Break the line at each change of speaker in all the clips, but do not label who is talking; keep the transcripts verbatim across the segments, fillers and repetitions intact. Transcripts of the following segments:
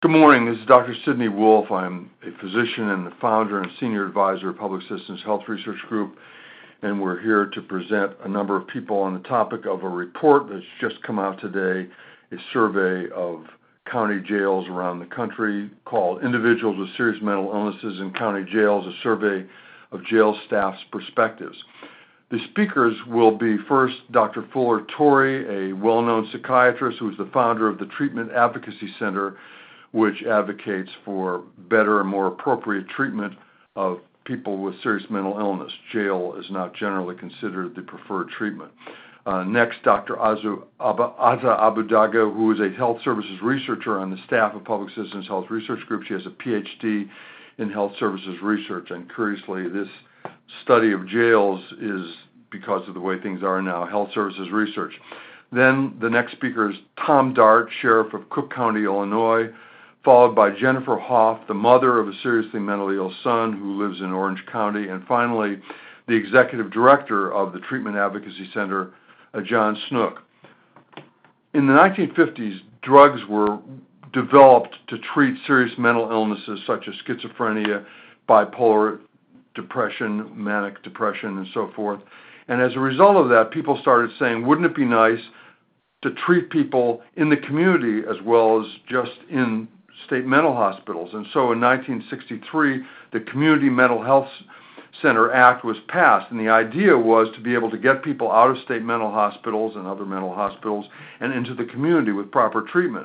Good morning. This is Doctor Sidney Wolf. I'm a physician and the founder and senior advisor of Public Citizens Health Research Group, and we're here to present a number of people on the topic of a report that's just come out today, a survey of county jails around the country called Individuals with Serious Mental Illnesses in County Jails, a survey of jail staff's perspectives. The speakers will be first Doctor Fuller Torrey, a well-known psychiatrist who is the founder of the Treatment Advocacy Center, which advocates for better and more appropriate treatment of people with serious mental illness. Jail is not generally considered the preferred treatment. Uh, next, Doctor Azu, Aba, Aza Abudaga, who is a health services researcher on the staff of Public Citizens Health Research Group. She has a P H D in health services research, and curiously, this study of jails is, because of the way things are now, health services research. Then the next speaker is Tom Dart, Sheriff of Cook County, Illinois, followed by Jennifer Hoff, the mother of a seriously mentally ill son who lives in Orange County, and finally, the executive director of the Treatment Advocacy Center, uh, John Snook. In the nineteen fifties, drugs were developed to treat serious mental illnesses such as schizophrenia, bipolar depression, manic depression, and so forth. And as a result of that, people started saying, wouldn't it be nice to treat people in the community as well as just in state mental hospitals? And so in nineteen sixty-three, the Community Mental Health Center Act was passed, and the idea was to be able to get people out of state mental hospitals and other mental hospitals and into the community with proper treatment.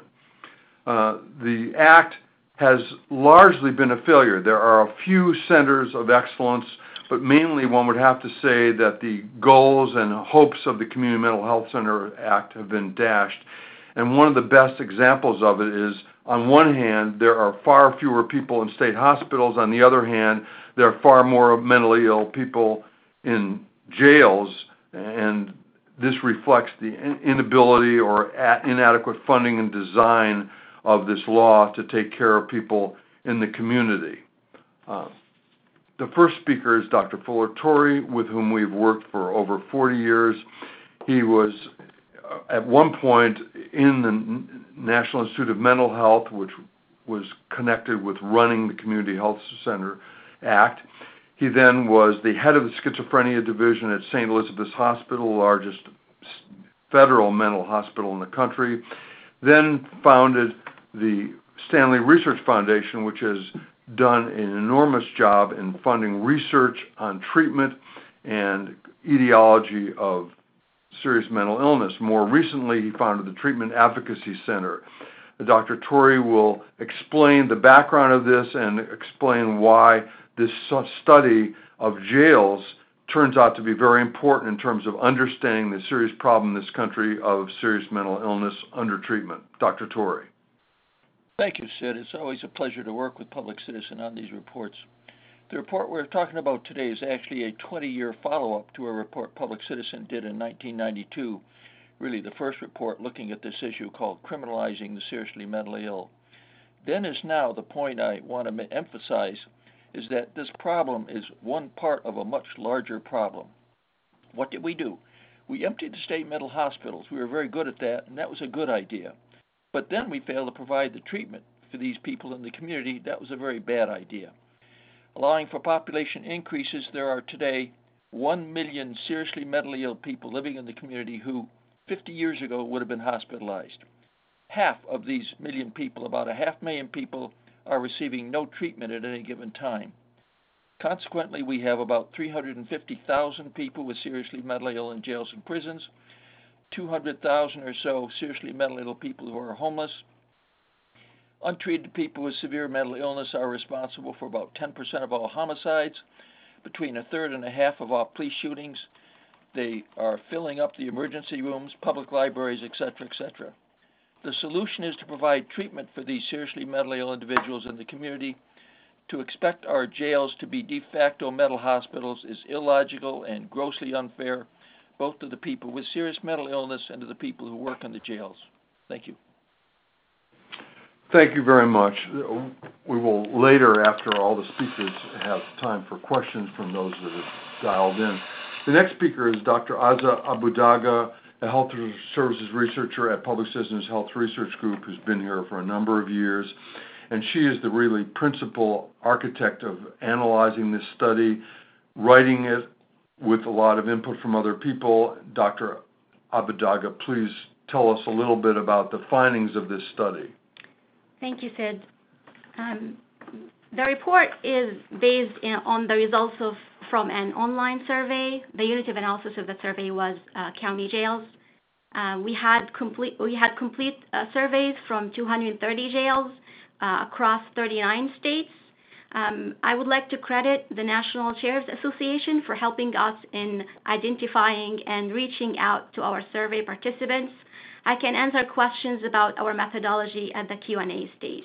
Uh, the act has largely been a failure. There are a few centers of excellence, but mainly one would have to say that the goals and hopes of the Community Mental Health Center Act have been dashed. And one of the best examples of it is, on one hand, there are far fewer people in state hospitals. On the other hand, there are far more mentally ill people in jails, and this reflects the inability or inadequate funding and design of this law to take care of people in the community. Uh, the first speaker is Doctor Fuller Torrey, with whom we've worked for over forty years. He was uh, at one point in the National Institute of Mental Health, which was connected with running the Community Health Center Act. He then was the head of the schizophrenia division at Saint Elizabeth's Hospital, the largest federal mental hospital in the country. Then founded the Stanley Research Foundation, which has done an enormous job in funding research on treatment and etiology of serious mental illness. More recently, he founded the Treatment Advocacy Center. Doctor Torrey will explain the background of this and explain why this study of jails turns out to be very important in terms of understanding the serious problem in this country of serious mental illness under treatment. Doctor Torrey.
Thank you, Sid. It's always a pleasure to work with Public Citizen on these reports. The report we're talking about today is actually a twenty-year follow-up to a report Public Citizen did in nineteen ninety-two, really the first report looking at this issue called Criminalizing the Seriously Mentally Ill. Then as now, the point I want to emphasize is that this problem is one part of a much larger problem. What did we do? We emptied the state mental hospitals. We were very good at that, and that was a good idea. But then we failed to provide the treatment for these people in the community. That was a very bad idea. Allowing for population increases, there are today one million seriously mentally ill people living in the community who fifty years ago would have been hospitalized. Half of these million people, about a half million people, are receiving no treatment at any given time. Consequently, we have about three hundred fifty thousand people with seriously mentally ill in jails and prisons, two hundred thousand or so seriously mentally ill people who are homeless. Untreated people with severe mental illness are responsible for about ten percent of all homicides, between a third and a half of all police shootings. They are filling up the emergency rooms, public libraries, et cetera, et cetera. The solution is to provide treatment for these seriously mentally ill individuals in the community. To expect our jails to be de facto mental hospitals is illogical and grossly unfair, both to the people with serious mental illness and to the people who work in the jails. Thank you.
Thank you very much. We will later, after all the speakers, have time for questions from those that have dialed in. The next speaker is Doctor Aza Abudaga, a health services researcher at Public Citizens Health Research Group who's been here for a number of years. And she is the really principal architect of analyzing this study, writing it with a lot of input from other people. Doctor Abedaga, please tell us a little bit about the findings of this study.
Thank you, Sid. Um, the report is based in, on the results of from an online survey. The unit of analysis of the survey was uh, county jails. Uh, we had complete we had complete uh, surveys from two hundred thirty jails uh, across thirty-nine states. Um, I would like to credit the National Sheriff's Association for helping us in identifying and reaching out to our survey participants. I can answer questions about our methodology at the Q and A stage.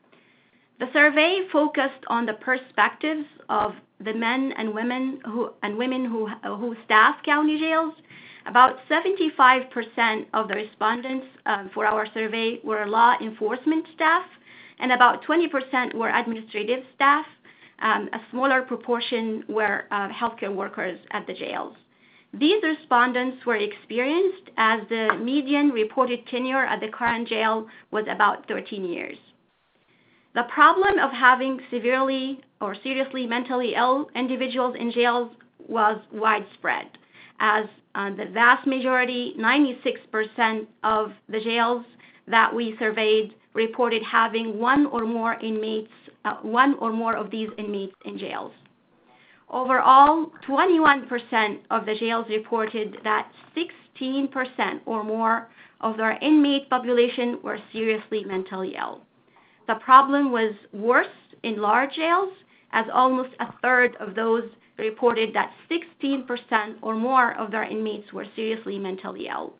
The survey focused on the perspectives of the men and women who and women who who staff county jails. About seventy-five percent of the respondents uh, for our survey were law enforcement staff, and about twenty percent were administrative staff. Um, a smaller proportion were uh, healthcare workers at the jails. These respondents were experienced, as the median reported tenure at the current jail was about thirteen years. The problem of having severely or seriously mentally ill individuals in jails was widespread, as uh, the vast majority, ninety-six percent of the jails that we surveyed reported having one or more inmates, uh, one or more of these inmates in jails. Overall, twenty-one percent of the jails reported that sixteen percent or more of their inmate population were seriously mentally ill. The problem was worse in large jails, as almost a third of those reported that sixteen percent or more of their inmates were seriously mentally ill.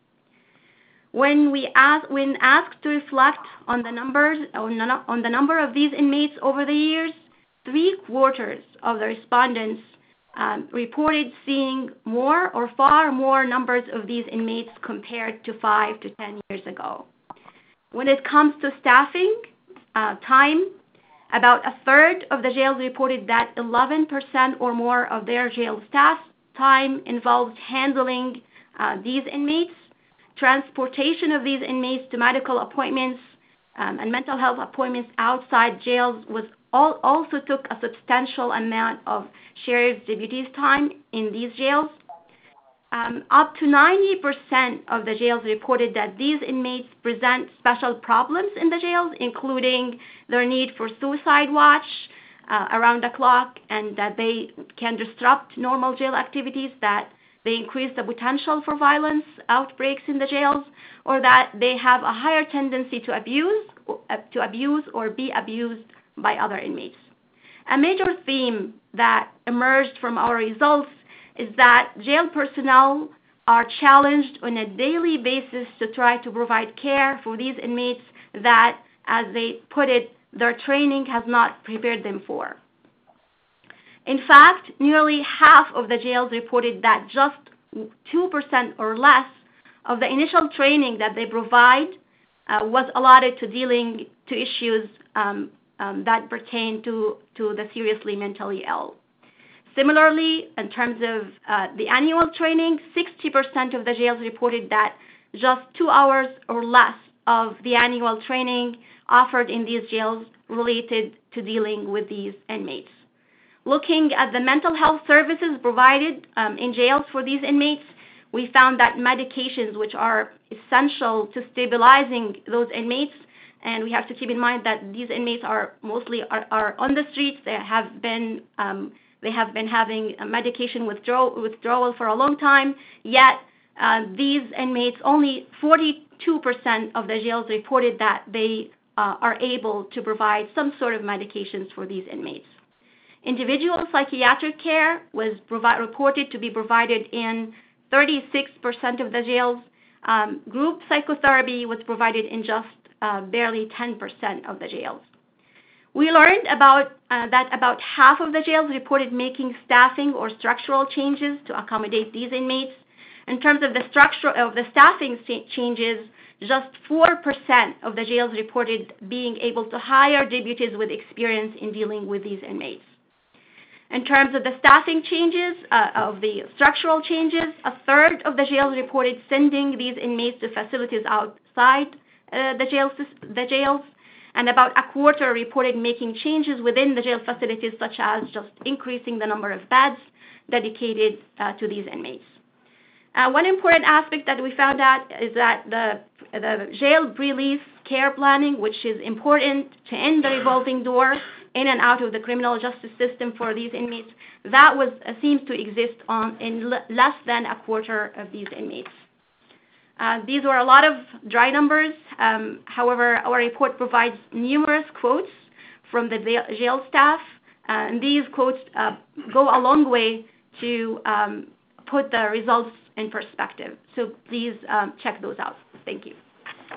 When we ask, when asked to reflect on the numbers on the number of these inmates over the years, three quarters of the respondents um, reported seeing more or far more numbers of these inmates compared to five to ten years ago. When it comes to staffing uh, time, about a third of the jails reported that eleven percent or more of their jail staff time involved handling uh, these inmates. Transportation of these inmates to medical appointments um, and mental health appointments outside jails was all, also took a substantial amount of sheriff's deputies' time in these jails. Um, up to ninety percent of the jails reported that these inmates present special problems in the jails, including their need for suicide watch uh, around the clock, and that they can disrupt normal jail activities, that they increase the potential for violence outbreaks in the jails, or that they have a higher tendency to abuse, to abuse or be abused by other inmates. A major theme that emerged from our results is that jail personnel are challenged on a daily basis to try to provide care for these inmates that, as they put it, their training has not prepared them for. In fact, nearly half of the jails reported that just two percent or less of the initial training that they provide uh, was allotted to dealing to issues um, um, that pertain to, to the seriously mentally ill. Similarly, in terms of uh, the annual training, sixty percent of the jails reported that just two hours or less of the annual training offered in these jails related to dealing with these inmates. Looking at the mental health services provided um, in jails for these inmates, we found that medications, which are essential to stabilizing those inmates, and we have to keep in mind that these inmates are mostly are, are on the streets. They have been um, they have been having a medication withdrawal, withdrawal for a long time. Yet uh, these inmates, only forty-two percent of the jails reported that they uh, are able to provide some sort of medications for these inmates. Individual psychiatric care was provi- reported to be provided in thirty-six percent of the jails. Um, group psychotherapy was provided in just uh, barely ten percent of the jails. We learned about uh, that about half of the jails reported making staffing or structural changes to accommodate these inmates. In terms of the structure of the staffing changes, just four percent of the jails reported being able to hire deputies with experience in dealing with these inmates. In terms of the staffing changes, uh, of the structural changes, a third of the jails reported sending these inmates to facilities outside uh, the, jails, the jails, and about a quarter reported making changes within the jail facilities, such as just increasing the number of beds dedicated uh, to these inmates. Uh, one important aspect that we found out is that the, the jail release care planning, which is important to end the revolving door in and out of the criminal justice system for these inmates, that was uh, seems to exist on in l- less than a quarter of these inmates. Uh, these were a lot of dry numbers. Um, however, our report provides numerous quotes from the jail staff, uh, and these quotes uh, go a long way to um, put the results in perspective. So please um, check those out. Thank you.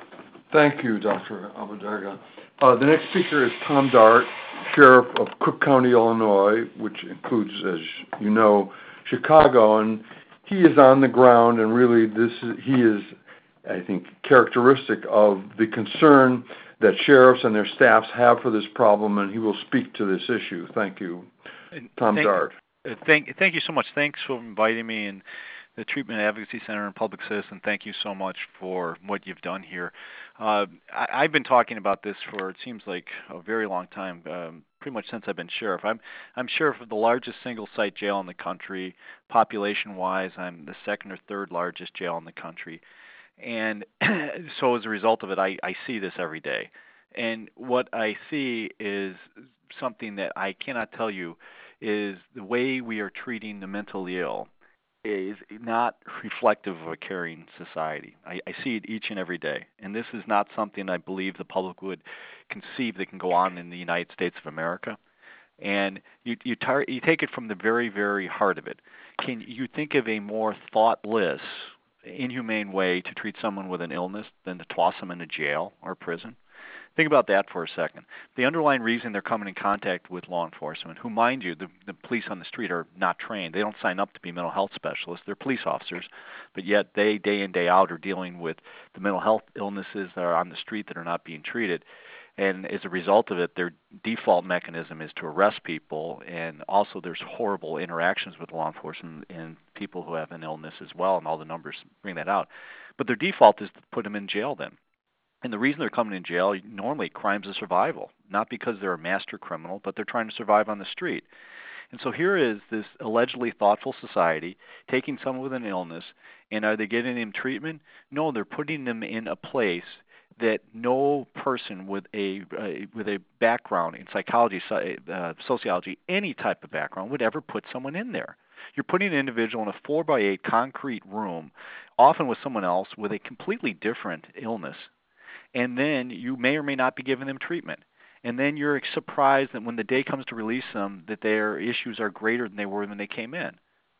Thank you, Doctor Abu-Darga. Uh, the next speaker is Tom Dart, Sheriff of Cook County, Illinois, which includes, as you know, Chicago, and he is on the ground, and really this is, he is, I think, characteristic of the concern that sheriffs and their staffs have for this problem, and he will speak to this issue. Thank you, Tom
thank,
Dart.
Uh, thank, thank you so much. Thanks for inviting me, and the Treatment Advocacy Center and Public Citizen, thank you so much for what you've done here. Uh, I, I've been talking about this for, it seems like, a very long time, um, pretty much since I've been sheriff. I'm, I'm sheriff of the largest single-site jail in the country. Population-wise, I'm the second or third largest jail in the country. And so as a result of it, I, I see this every day. And what I see is something that I cannot tell you is the way we are treating the mentally ill is not reflective of a caring society. I, I see it each and every day, and this is not something I believe the public would conceive that can go on in the United States of America. And you you, tar- you take it from the very, very heart of it. Can you think of a more thoughtless, inhumane way to treat someone with an illness than to toss them into jail or prison? Think about that for a second. The underlying reason they're coming in contact with law enforcement, who, mind you, the, the police on the street are not trained. They don't sign up to be mental health specialists. They're police officers, but yet they, day in, day out, are dealing with the mental health illnesses that are on the street that are not being treated. And as a result of it, their default mechanism is to arrest people, and also there's horrible interactions with law enforcement and people who have an illness as well, and all the numbers bring that out. But their default is to put them in jail then. And the reason they're coming in jail, normally crimes of survival, not because they're a master criminal, but they're trying to survive on the street. And so here is this allegedly thoughtful society taking someone with an illness, and are they getting them treatment? No, they're putting them in a place that no person with a uh, with a background in psychology, uh, sociology, any type of background would ever put someone in there. You're putting an individual in a four by eight concrete room, often with someone else with a completely different illness, and then you may or may not be giving them treatment. And then you're surprised that when the day comes to release them, that their issues are greater than they were when they came in.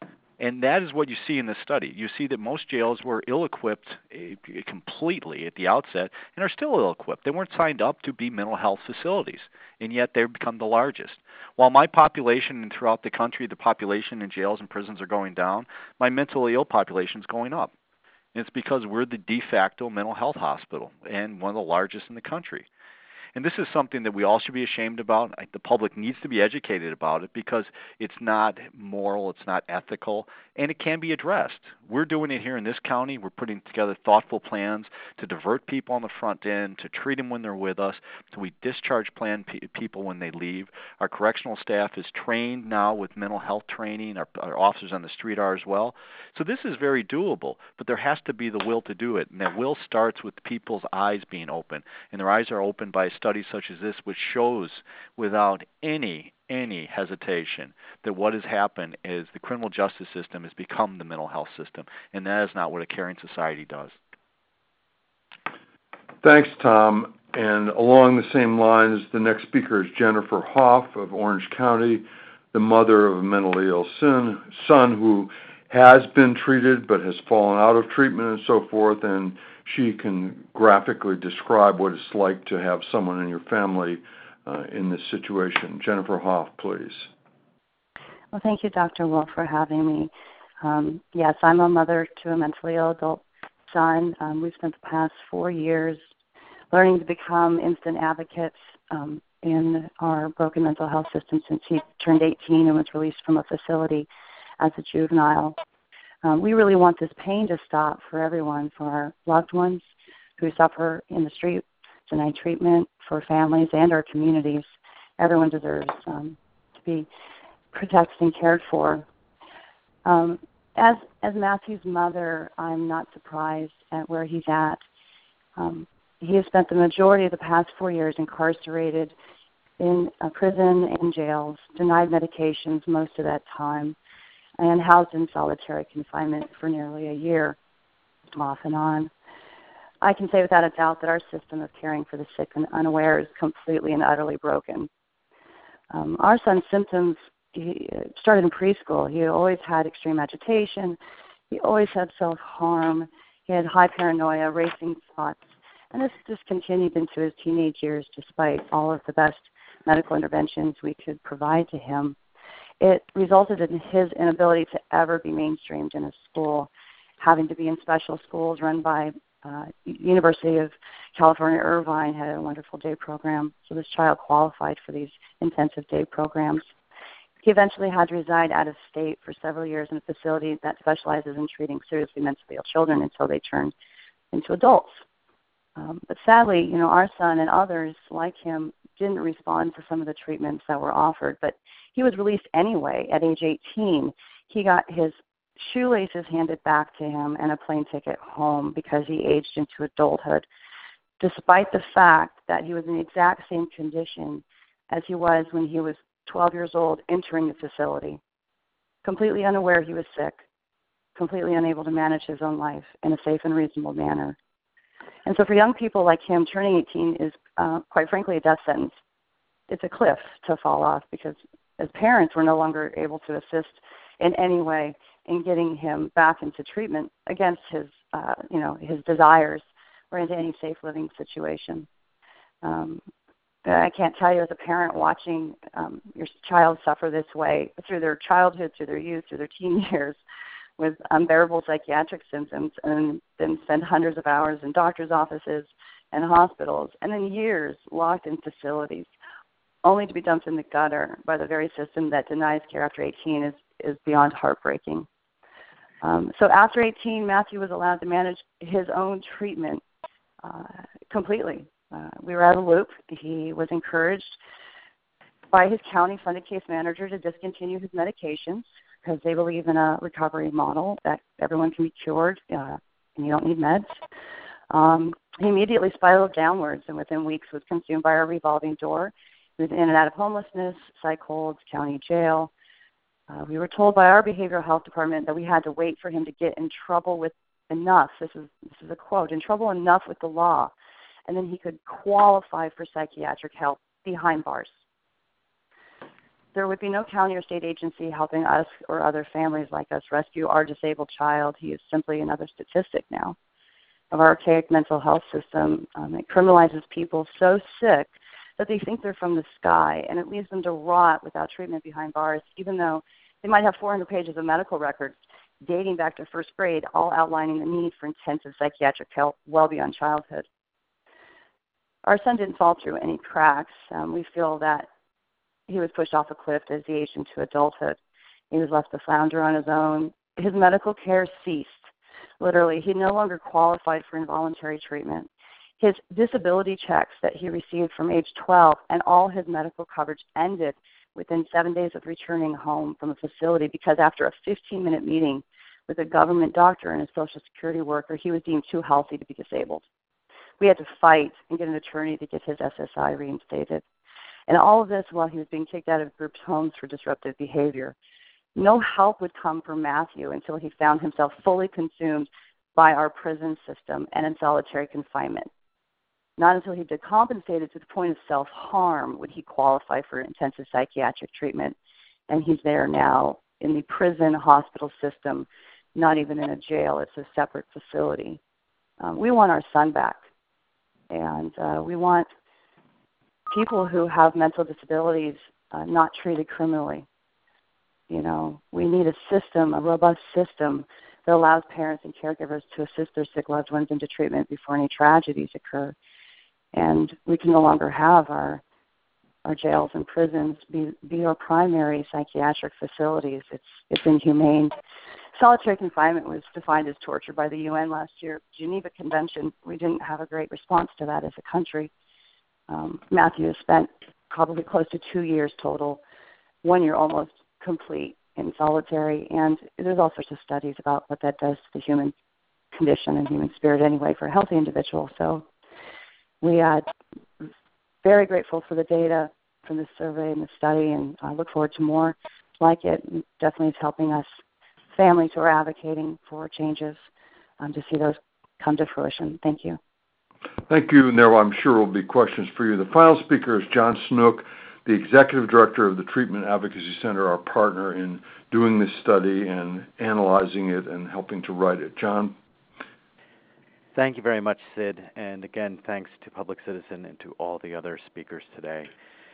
And that is what you see in this study. You see that most jails were ill-equipped completely at the outset and are still ill-equipped. They weren't signed up to be mental health facilities, and yet they've become the largest. While my population and throughout the country, the population in jails and prisons are going down, my mentally ill population is going up. And it's because we're the de facto mental health hospital and one of the largest in the country. And this is something that we all should be ashamed about. The public needs to be educated about it because it's not moral, it's not ethical, and it can be addressed. We're doing it here in this county. We're putting together thoughtful plans to divert people on the front end, to treat them when they're with us, so we discharge plan pe- people when they leave. Our correctional staff is trained now with mental health training. Our, our officers on the street are as well. So this is very doable, but there has to be the will to do it, and that will starts with people's eyes being open, and their eyes are opened by a study such as this, which shows without any any hesitation that what has happened is the criminal justice system has become the mental health system, and that is not what a caring society does.
Thanks, Tom. And along the same lines, the next speaker is Jennifer Hoff of Orange County, the mother of a mentally ill son, son who has been treated but has fallen out of treatment and so forth, and she can graphically describe what it's like to have someone in your family uh, in this situation. Jennifer Hoff, please.
Well, thank you, Doctor Wolf, for having me. Um, yes, I'm a mother to a mentally ill adult son. Um, we've spent the past four years learning to become instant advocates, um, in our broken mental health system since he turned eighteen and was released from a facility as a juvenile. Um, we really want this pain to stop for everyone, for our loved ones who suffer in the street, denied treatment, for families and our communities. Everyone deserves um, to be protected and cared for. Um, as as Matthew's mother, I'm not surprised at where he's at. Um, he has spent the majority of the past four years incarcerated in a prison and jails, denied medications most of that time, and housed in solitary confinement for nearly a year, off and on. I can say without a doubt that our system of caring for the sick and unaware is completely and utterly broken. Um, our son's symptoms he started in preschool. He always had extreme agitation. He always had self-harm. He had high paranoia, racing thoughts. And this just continued into his teenage years despite all of the best medical interventions we could provide to him. It resulted in his inability to ever be mainstreamed in a school, having to be in special schools run by uh, University of California, Irvine had a wonderful day program, so this child qualified for these intensive day programs. He eventually had to reside out of state for several years in a facility that specializes in treating seriously mentally ill children until they turned into adults. Um, but sadly, you know, our son and others like him didn't respond to some of the treatments that were offered, but he was released anyway at age eighteen. He got his shoelaces handed back to him and a plane ticket home because he aged into adulthood, despite the fact that he was in the exact same condition as he was when he was twelve years old entering the facility, completely unaware he was sick, completely unable to manage his own life in a safe and reasonable manner. And so for young people like him, turning eighteen is, uh, quite frankly, a death sentence. It's a cliff to fall off because as parents, we're no longer able to assist in any way in getting him back into treatment against his, uh, you know, his desires or into any safe living situation. Um, I can't tell you as a parent watching um, your child suffer this way through their childhood, through their youth, through their teen years, with unbearable psychiatric symptoms, and then spend hundreds of hours in doctor's offices and hospitals, and then years locked in facilities, only to be dumped in the gutter by the very system that denies care after eighteen is, is beyond heartbreaking. Um, so after eighteen, Matthew was allowed to manage his own treatment uh, completely. Uh, we were out of the loop. He was encouraged by his county-funded case manager to discontinue his medications because they believe in a recovery model that everyone can be cured uh, and you don't need meds. Um, he immediately spiraled downwards and within weeks was consumed by our revolving door. He was in and out of homelessness, psych holds, county jail. Uh, we were told by our behavioral health department that we had to wait for him to get in trouble with enough, this is, this is a quote, in trouble enough with the law, and then he could qualify for psychiatric help behind bars. There would be no county or state agency helping us or other families like us rescue our disabled child. He is simply another statistic now of our archaic mental health system. Um, it criminalizes people so sick that they think they're from the sky, and it leaves them to rot without treatment behind bars, even though they might have four hundred pages of medical records dating back to first grade, all outlining the need for intensive psychiatric help well beyond childhood. Our son didn't fall through any cracks. Um, we feel that he was pushed off a cliff as he aged into adulthood. He was left to flounder on his own. His medical care ceased. Literally, he no longer qualified for involuntary treatment. His disability checks that he received from age twelve and all his medical coverage ended within seven days of returning home from a facility because after a fifteen-minute meeting with a government doctor and a Social Security worker, he was deemed too healthy to be disabled. We had to fight and get an attorney to get his S S I reinstated. And all of this while he was being kicked out of group homes for disruptive behavior. No help would come for Matthew until he found himself fully consumed by our prison system and in solitary confinement. Not until he decompensated to the point of self-harm would he qualify for intensive psychiatric treatment. And he's there now in the prison hospital system, not even in a jail. It's a separate facility. Um, we want our son back. And uh, we want people who have mental disabilities uh, not treated criminally. You know, we need a system, a robust system that allows parents and caregivers to assist their sick loved ones into treatment before any tragedies occur. And we can no longer have our our jails and prisons be, be our primary psychiatric facilities. It's, it's inhumane. Solitary confinement was defined as torture by the U N last year. Geneva Convention, we didn't have a great response to that as a country. Um, Matthew has spent probably close to two years total, one year almost complete in solitary, and there's all sorts of studies about what that does to the human condition and human spirit anyway for a healthy individual. So we are very grateful for the data from this survey and the study, and I look forward to more like it. It definitely is helping us families who are advocating for changes um, to see those come to fruition. Thank you.
Thank you. And there, I'm sure, will be questions for you. The final speaker is John Snook, the Executive Director of the Treatment Advocacy Center, our partner in doing this study and analyzing it and helping to write it. John?
Thank you very much, Sid. And again, thanks to Public Citizen and to all the other speakers today.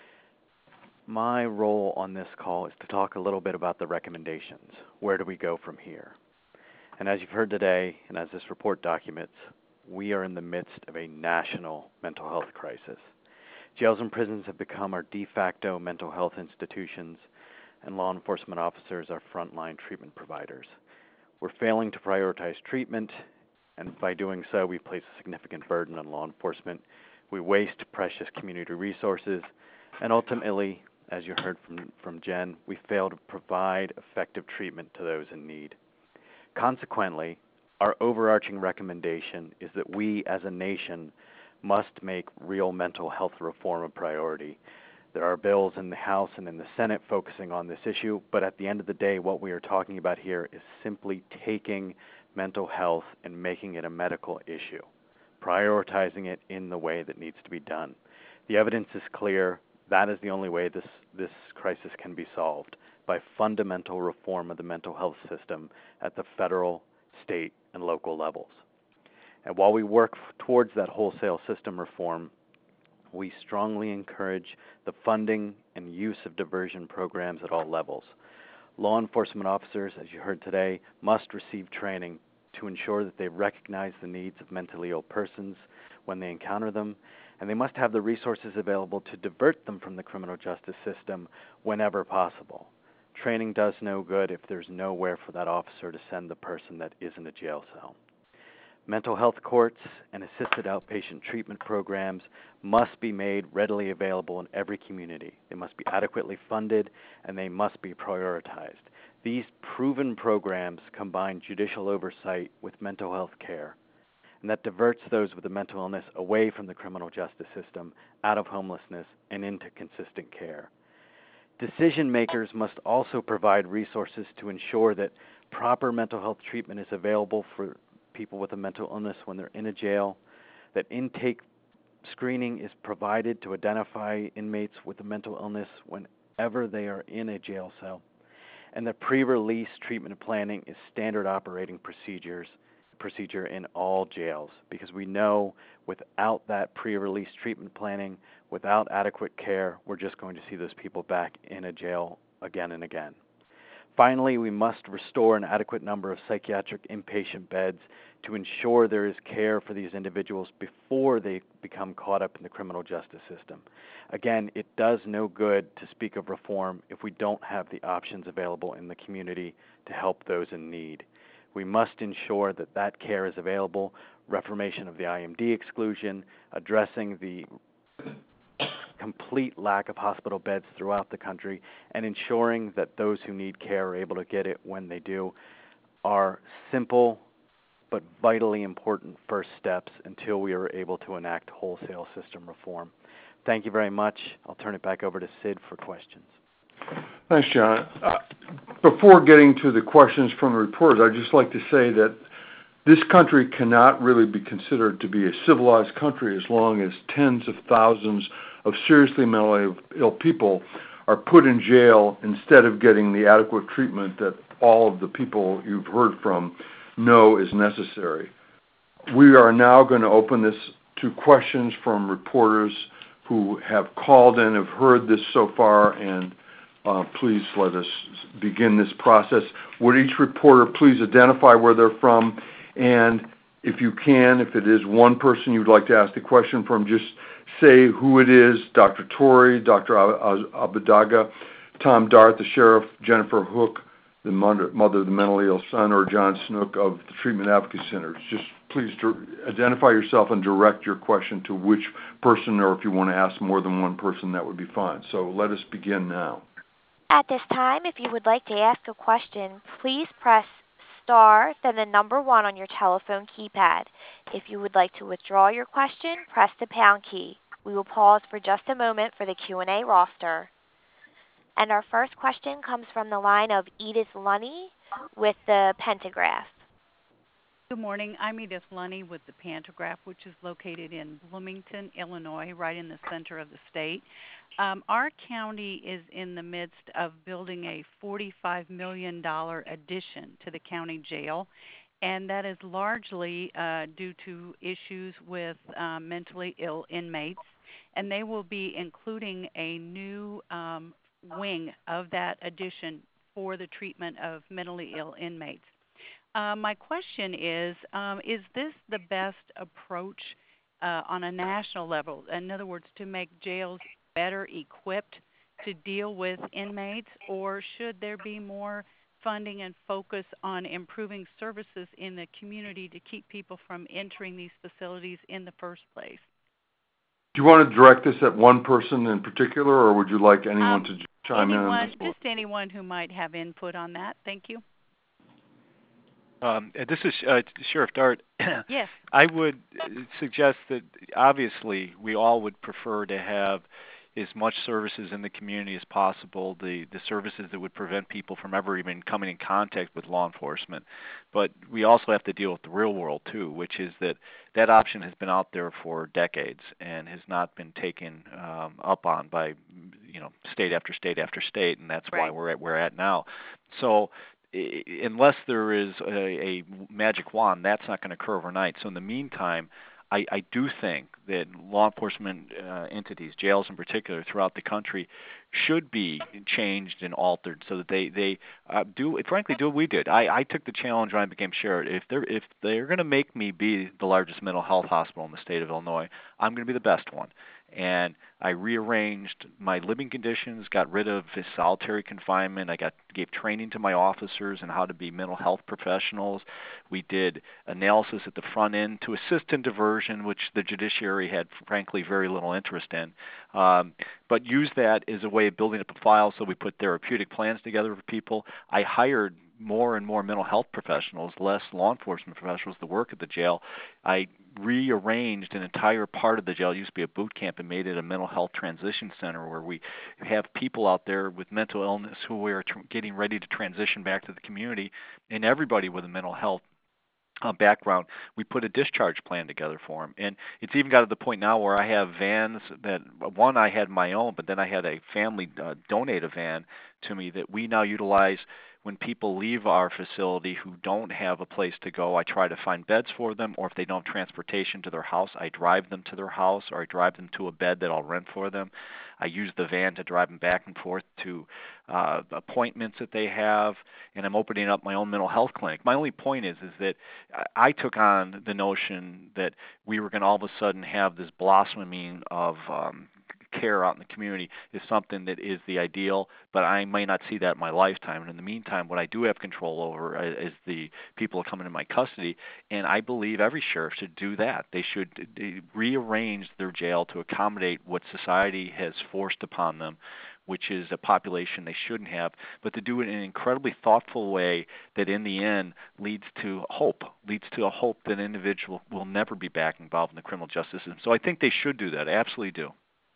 My role on this call is to talk a little bit about the recommendations. Where do we go from here? And as you've heard today, and as this report documents, we are in the midst of a national mental health crisis. Jails and prisons have become our de facto mental health institutions, and law enforcement officers are frontline treatment providers. We're failing to prioritize treatment, and by doing so, we place a significant burden on law enforcement. We waste precious community resources, and ultimately, as you heard from, from Jen, we fail to provide effective treatment to those in need. Consequently, our overarching recommendation is that we as a nation must make real mental health reform a priority. There are bills in the House and in the Senate focusing on this issue, but at the end of the day, what we are talking about here is simply taking mental health and making it a medical issue, prioritizing it in the way that needs to be done. The evidence is clear. That is the only way this, this crisis can be solved, by fundamental reform of the mental health system at the federal, state, and local levels. And while we work towards that wholesale system reform, we strongly encourage the funding and use of diversion programs at all levels. Law enforcement officers, as you heard today, must receive training to ensure that they recognize the needs of mentally ill persons when they encounter them, and they must have the resources available to divert them from the criminal justice system whenever possible. Training does no good if there's nowhere for that officer to send the person that is in a jail cell. Mental health courts and assisted outpatient treatment programs must be made readily available in every community. They must be adequately funded, and they must be prioritized. These proven programs combine judicial oversight with mental health care, and that diverts those with a mental illness away from the criminal justice system, out of homelessness, and into consistent care. Decision makers must also provide resources to ensure that proper mental health treatment is available for people with a mental illness when they're in a jail, that intake screening is provided to identify inmates with a mental illness whenever they are in a jail cell, and that pre-release treatment planning is standard operating procedures procedure in all jails, because we know without that pre-release treatment planning, without adequate care, we're just going to see those people back in a jail again and again. Finally, we must restore an adequate number of psychiatric inpatient beds to ensure there is care for these individuals before they become caught up in the criminal justice system. Again, it does no good to speak of reform if we don't have the options available in the community to help those in need. We must ensure that that care is available, reformation of the I M D exclusion, addressing the complete lack of hospital beds throughout the country, and ensuring that those who need care are able to get it when they do, are simple but vitally important first steps until we are able to enact wholesale system reform. Thank you very much. I'll turn it back over to Sid for questions.
Thanks, John. Uh, before getting to the questions from the reporters, I'd just like to say that this country cannot really be considered to be a civilized country as long as tens of thousands of seriously mentally ill people are put in jail instead of getting the adequate treatment that all of the people you've heard from know is necessary. We are now going to open this to questions from reporters who have called in, have heard this so far, and uh, please let us begin this process. Would each reporter please identify where they're from and If you can, if it is one person you'd like to ask the question from, just say who it is, Doctor Torrey, Doctor Abedaga, Tom Dart, the sheriff, Jennifer Hook, the mother, mother of the mentally ill son, or John Snook of the Treatment Advocacy Center. Just please identify yourself and direct your question to which person, or if you want to ask more than one person, that would be fine. So let us begin now.
At this time, if you would like to ask a question, please press star, then the number one on your telephone keypad. If you would like to withdraw your question, press the pound key. We will pause for just a moment for the Q and A roster. And our first question comes from the line of Edith Lunny with the Pentagraph.
Good morning. I'm Edith Lunny with the Pentagraph, which is located in Bloomington, Illinois, right in the center of the state. Um, our county is in the midst of building a forty-five million dollars addition to the county jail, and that is largely uh, due to issues with uh, mentally ill inmates, and they will be including a new um, wing of that addition for the treatment of mentally ill inmates. Uh, my question is, um, is this the best approach uh, on a national level? In other words, to make jails better equipped to deal with inmates, or should there be more funding and focus on improving services in the community to keep people from entering these facilities in the first place?
Do you want to direct this at one person in particular, or would you like anyone
um,
to chime
anyone,
in on this?
Just anyone who might have input on that. Thank you.
Um, this is uh, Sheriff Dart.
Yes.
I would suggest that obviously we all would prefer to have as much services in the community as possible, the, the services that would prevent people from ever even coming in contact with law enforcement. But we also have to deal with the real world too, which is that that option has been out there for decades and has not been taken um, up on by, you know, state after state after state, and that's
Right.
why we're at we're at now. So unless there is a, a magic wand, that's not going to occur overnight. So in the meantime, I, I do think that law enforcement uh, entities, jails in particular, throughout the country, should be changed and altered so that they they uh, do, frankly, do what we did. I, I took the challenge when I became sheriff. If they're if they're going to make me be the largest mental health hospital in the state of Illinois, I'm going to be the best one. And I rearranged my living conditions, got rid of the solitary confinement. I got gave training to my officers on how to be mental health professionals. We did analysis at the front end to assist in diversion, which the judiciary had, frankly, very little interest in. Um, but used that as a way of building up a file, so we put therapeutic plans together for people. I hired more and more mental health professionals, less law enforcement professionals to work at the jail. I rearranged an entire part of the jail. It used to be a boot camp, and made it a mental health transition center where we have people out there with mental illness who we are tr- getting ready to transition back to the community, and everybody with a mental health Uh, background. We put a discharge plan together for them, and it's even got to the point now where I have vans that, one, I had my own, but then I had a family uh, donate a van to me that we now utilize when people leave our facility who don't have a place to go. I try to find beds for them, or if they don't have transportation to their house, I drive them to their house, or I drive them to a bed that I'll rent for them. I use the van to drive them back and forth to uh, appointments that they have, and I'm opening up my own mental health clinic. My only point is, is that I took on the notion that we were going to all of a sudden have this blossoming of um, care out in the community is something that is the ideal, but I may not see that in my lifetime. And in the meantime, what I do have control over is the people coming in my custody, and I believe every sheriff should do that. They should rearrange their jail to accommodate what society has forced upon them, which is a population they shouldn't have, but to do it in an incredibly thoughtful way that in the end leads to hope, leads to a hope that an individual will never be back involved in the criminal justice system. So I think they should do that. I absolutely do.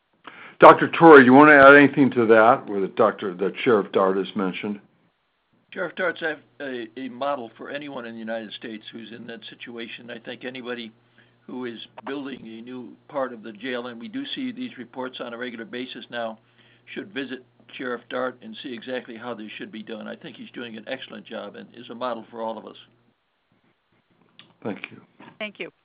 Doctor Torrey, you want to add anything to that, or that Doctor that Sheriff Dart has mentioned?
Sheriff Dart's a, a, a model for anyone in the United States who's in that situation. I think anybody who is building a new part of the jail, and we do see these reports on a regular basis now, should visit Sheriff Dart and see exactly how this should be done. I think he's doing an excellent job and is a model for all of us.
Thank you.
Thank you.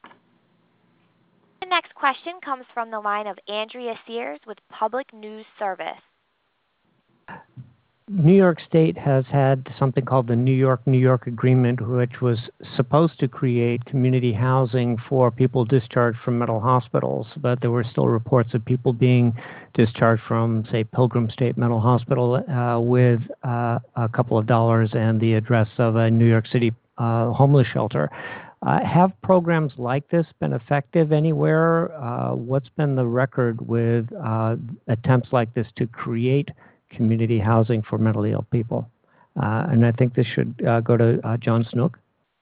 The next question comes from the line of Andrea Sears with Public News Service.
New York State has had something called the New York New York Agreement, which was supposed to create community housing for people discharged from mental hospitals, but there were still reports of people being discharged from, say, Pilgrim State Mental Hospital uh, with uh, a couple of dollars and the address of a New York City uh, homeless shelter. Uh, have programs like this been effective anywhere? Uh, what's been the record with uh, attempts like this to create community housing for mentally ill people? Uh, and I think this should uh, go to uh, John Snook.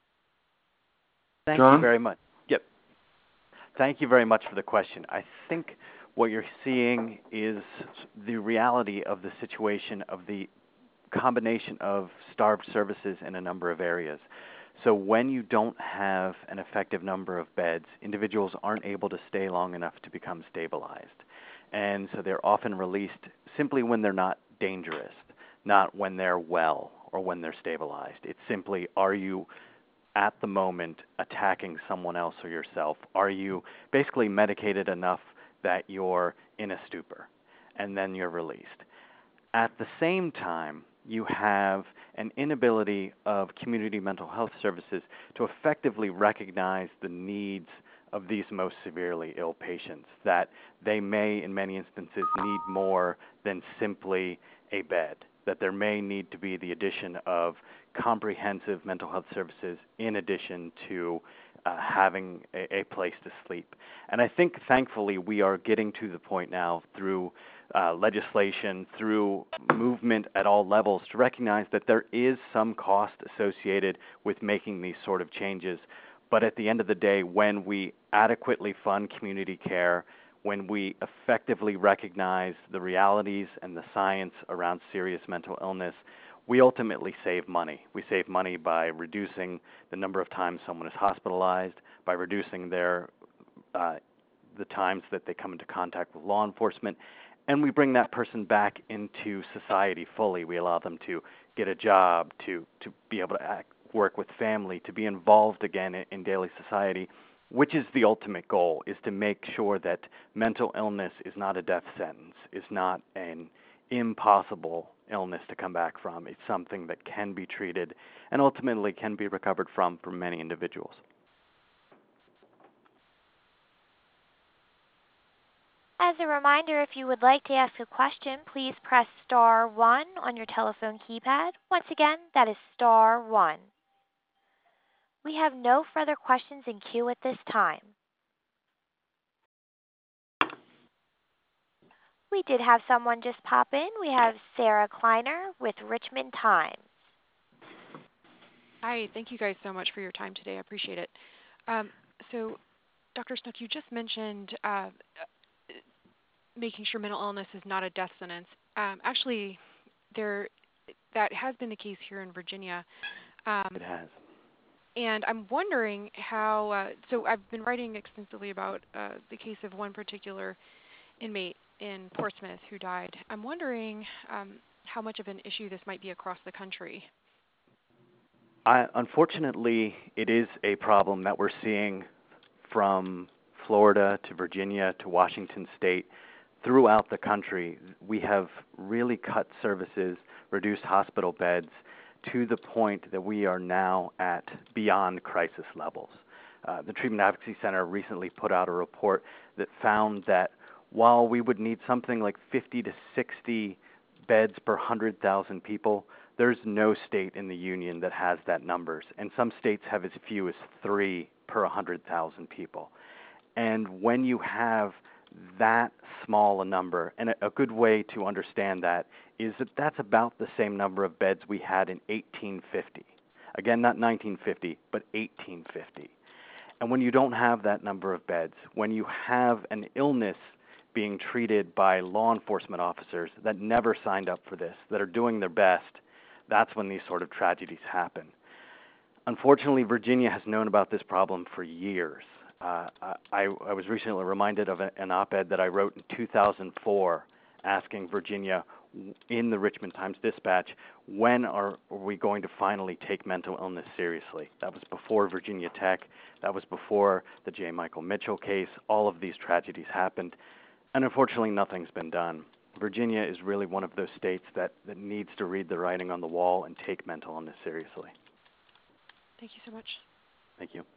Thank
John?
you very much. Yep. Thank you very much for the question. I think what you're seeing is the reality of the situation of the combination of starved services in a number of areas. So when you don't have an effective number of beds, individuals aren't able to stay long enough to become stabilized. And so they're often released simply when they're not dangerous, not when they're well or when they're stabilized. It's simply, are you at the moment attacking someone else or yourself? Are you basically medicated enough that you're in a stupor, and then you're released? At the same time, you have an inability of community mental health services to effectively recognize the needs of these most severely ill patients, that they may, in many instances, need more than simply a bed, that there may need to be the addition of comprehensive mental health services in addition to uh, having a, a place to sleep. And I think, thankfully, we are getting to the point now through uh, legislation, through movement at all levels, to recognize that there is some cost associated with making these sort of changes. But at the end of the day, when we adequately fund community care, when we effectively recognize the realities and the science around serious mental illness, we ultimately save money. We save money by reducing the number of times someone is hospitalized, by reducing their uh, the times that they come into contact with law enforcement, and we bring that person back into society fully. We allow them to get a job, to, to be able to act, work with family, to be involved again in, in daily society, which is the ultimate goal, is to make sure that mental illness is not a death sentence, is not an impossible illness to come back from. It's something that can be treated and ultimately can be recovered from for many individuals.
As a reminder, if you would like to ask a question, please press star one on your telephone keypad. Once again, that is star one. We have no further questions in queue at this time. We did have someone just pop in. We have Sarah Kleiner with Richmond Times.
Hi, thank you guys so much for your time today. I appreciate it. Um, so, Doctor Snook, you just mentioned uh, making sure mental illness is not a death sentence. Um, actually, there that has been the case here in Virginia. Um,
it has.
And I'm wondering how, uh, so I've been writing extensively about uh, the case of one particular inmate in Portsmouth who died. I'm wondering um, how much of an issue this might be across the country.
I, unfortunately, it is a problem that we're seeing from Florida to Virginia to Washington State. Throughout the country, we have really cut services, reduced hospital beds, to the point that we are now at beyond crisis levels. Uh, the Treatment Advocacy Center recently put out a report that found that while we would need something like fifty to sixty beds per one hundred thousand people, there's no state in the union that has that numbers, and some states have as few as three per one hundred thousand people. And when you have that small a number, and a, a good way to understand that is that that's about the same number of beds we had in eighteen fifty. Again, not nineteen fifty, but eighteen fifty. And when you don't have that number of beds, when you have an illness being treated by law enforcement officers that never signed up for this, that are doing their best, that's when these sort of tragedies happen. Unfortunately, Virginia has known about this problem for years. Uh, I, I was recently reminded of a, an op-ed that I wrote in two thousand four asking Virginia in the Richmond Times-Dispatch, when are, are we going to finally take mental illness seriously? That was before Virginia Tech. That was before the J. Michael Mitchell case. All of these tragedies happened, and unfortunately nothing's been done. Virginia is really one of those states that, that needs to read the writing on the wall and take mental illness seriously.
Thank you so much.
Thank you.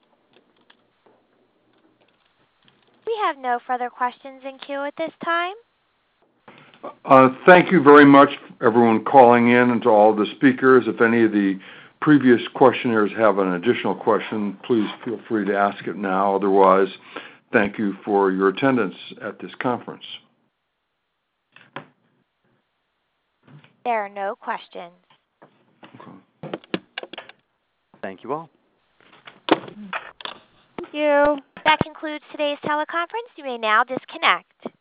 We have no further questions in queue at this time.
Uh, thank you very much, everyone calling in, and to all the speakers. If any of the previous questioners have an additional question, please feel free to ask it now. Otherwise, thank you for your attendance at this conference.
There are no questions.
Okay.
Thank you all.
Thank you. That concludes today's teleconference. You may now disconnect.